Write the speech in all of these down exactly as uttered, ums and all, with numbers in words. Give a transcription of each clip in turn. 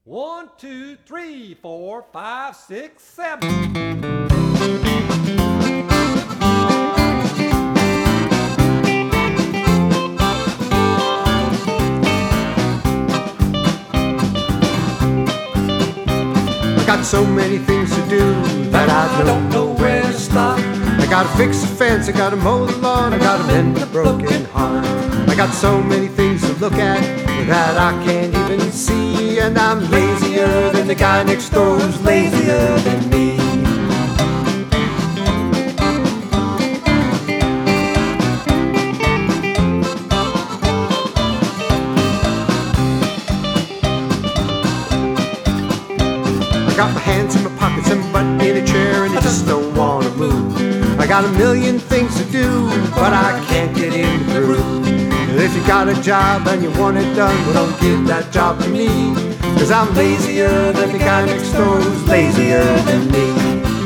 One, two, three, four, five, six, seven. I got so many things to do that I don't know where to start. I gotta fix the fence, I gotta mow the lawn, I gotta mend a broken heart. I got so many things to look at that I can't even see, and I'm lazier than the guy next door who's lazier than me. I got my hands in my pockets and my butt in a chair, and I just don't wanna move. I got a million things to do, but I can't get in the groove. And if you got a job and you want it done, well, don't give that job to me, 'cause I'm lazier than the guy next door who's lazier than me.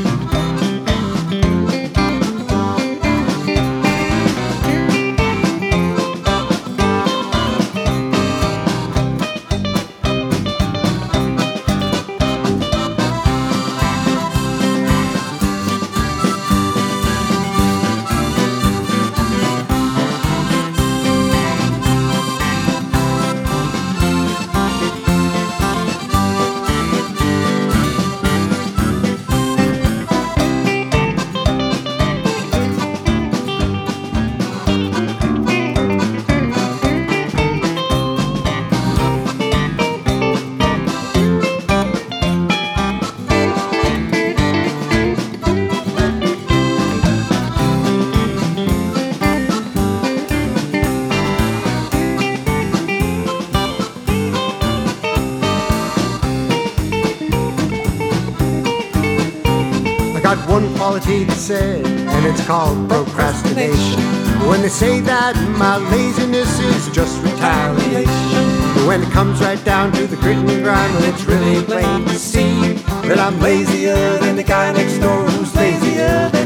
I got one quality to say, and it's called procrastination. When they say that my laziness is just retaliation, but when it comes right down to the grit and grind, well, it's really plain to see that I'm lazier than the guy next door who's lazier than